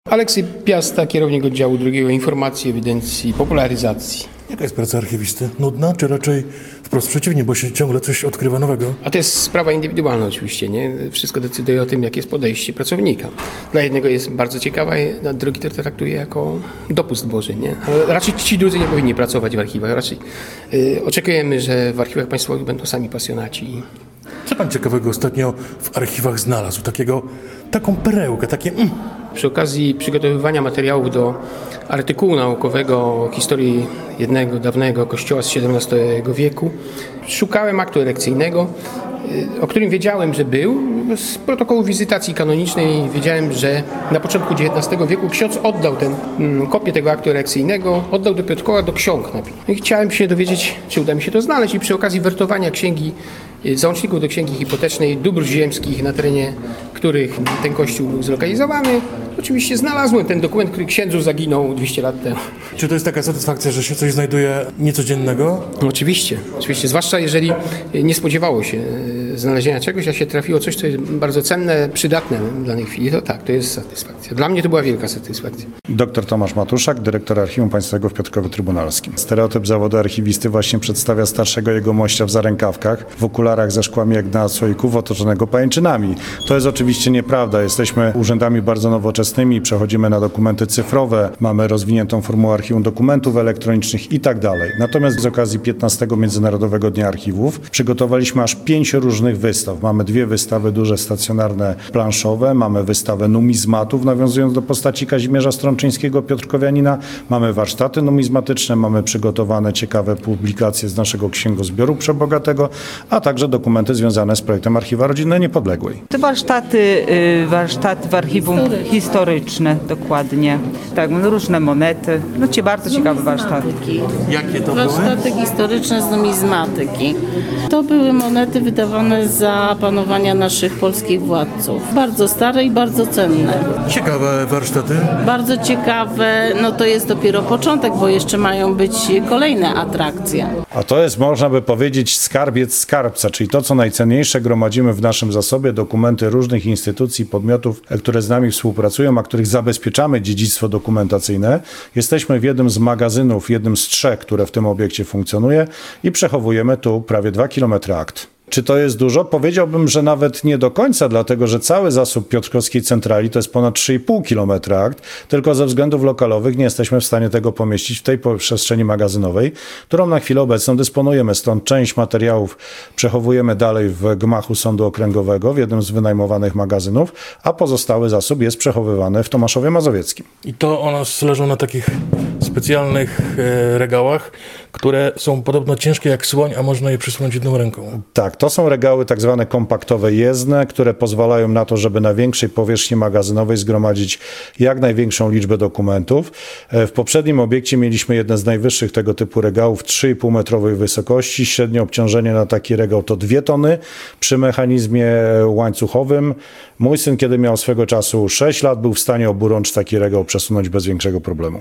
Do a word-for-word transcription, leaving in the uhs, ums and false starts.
Aleksy Piasta, kierownik oddziału drugiego Informacji, Ewidencji i Popularyzacji. Jaka jest praca archiwisty? Nudna, czy raczej wprost przeciwnie, bo się ciągle coś odkrywa nowego? A to jest sprawa indywidualna oczywiście, nie? Wszystko decyduje o tym, jakie jest podejście pracownika. Dla jednego jest bardzo ciekawa, a drugi to traktuje jako dopust Boży, nie? Ale raczej ci drudzy nie powinni pracować w archiwach. Raczej yy, oczekujemy, że w archiwach państwowych będą sami pasjonaci. Co pan ciekawego ostatnio w archiwach znalazł? Takiego, taką perełkę, takie... Mm. Przy okazji przygotowywania materiałów do artykułu naukowego o historii jednego dawnego kościoła z siedemnastego wieku szukałem aktu erekcyjnego, o którym wiedziałem, że był. Z protokołu wizytacji kanonicznej wiedziałem, że na początku dziewiętnastego wieku ksiądz oddał tę kopię tego aktu erekcyjnego, oddał do Piotrkowa do ksiąg. I chciałem się dowiedzieć, czy uda mi się to znaleźć, i przy okazji wertowania księgi, załączników do księgi hipotecznej dóbr ziemskich, na terenie których ten kościół był zlokalizowany, oczywiście znalazłem ten dokument, który księdzu zaginął dwieście lat temu. Czy to jest taka satysfakcja, że się coś znajduje niecodziennego? Oczywiście, oczywiście, zwłaszcza jeżeli nie spodziewało się znalezienia czegoś, a się trafiło coś, co jest bardzo cenne, przydatne w danej chwili, to tak, to jest satysfakcja. Dla mnie to była wielka satysfakcja. Doktor Tomasz Matuszak, dyrektor Archiwum Państwowego w Piotrkowie Trybunalskim. Stereotyp zawodu archiwisty właśnie przedstawia starszego jegomościa w zarękawkach, w okularach ze szkłami jak na słoików, otoczonego pajęczynami. To jest oczywiście nieprawda. Jesteśmy urzędami bardzo nowoczesnymi, przechodzimy na dokumenty cyfrowe, mamy rozwiniętą formułę archiwum dokumentów elektronicznych i tak dalej. Natomiast z okazji piętnastego Międzynarodowego Dnia Archiwów przygotowaliśmy aż pięć różnych wystaw. Mamy dwie wystawy duże, stacjonarne, planszowe, mamy wystawę numizmatów, nawiązując do postaci Kazimierza Strączyńskiego, piotrkowianina, mamy warsztaty numizmatyczne, mamy przygotowane ciekawe publikacje z naszego księgozbioru przebogatego, a także dokumenty związane z projektem Archiwa Rodziny Niepodległej. Te warsztaty, warsztaty w archiwum historyczne, historyczne dokładnie. Tak, różne monety. No ci bardzo ciekawe warsztaty. Jakie to Warsztaty były? historyczne z numizmatyki. To były monety wydawane za panowania naszych polskich władców. Bardzo stare i bardzo cenne. Ciekawe warsztaty. Bardzo ciekawe, no to jest dopiero początek, bo jeszcze mają być kolejne atrakcje. A to jest, można by powiedzieć, skarbiec skarbca, czyli to, co najcenniejsze gromadzimy w naszym zasobie, dokumenty różnych instytucji, podmiotów, które z nami współpracują, a których zabezpieczamy dziedzictwo dokumentacyjne. Jesteśmy w jednym z magazynów, jednym z trzech, które w tym obiekcie funkcjonuje i przechowujemy tu prawie dwa kilometry akt. Czy to jest dużo? Powiedziałbym, że nawet nie do końca, dlatego że cały zasób piotrkowskiej centrali to jest ponad trzy i pół kilometra akt, tylko ze względów lokalowych nie jesteśmy w stanie tego pomieścić w tej przestrzeni magazynowej, którą na chwilę obecną dysponujemy. Stąd część materiałów przechowujemy dalej w gmachu Sądu Okręgowego, w jednym z wynajmowanych magazynów, a pozostały zasób jest przechowywany w Tomaszowie Mazowieckim. I to one leżą na takich specjalnych e, regałach, które są podobno ciężkie jak słoń, a można je przysunąć jedną ręką. Tak, to są regały tak zwane kompaktowe jezdne, które pozwalają na to, żeby na większej powierzchni magazynowej zgromadzić jak największą liczbę dokumentów. W poprzednim obiekcie mieliśmy jeden z najwyższych tego typu regałów, trzy i pół metrowej wysokości. Średnie obciążenie na taki regał to dwie tony przy mechanizmie łańcuchowym. Mój syn, kiedy miał swego czasu sześć lat, był w stanie oburącz taki regał przesunąć bez większego problemu.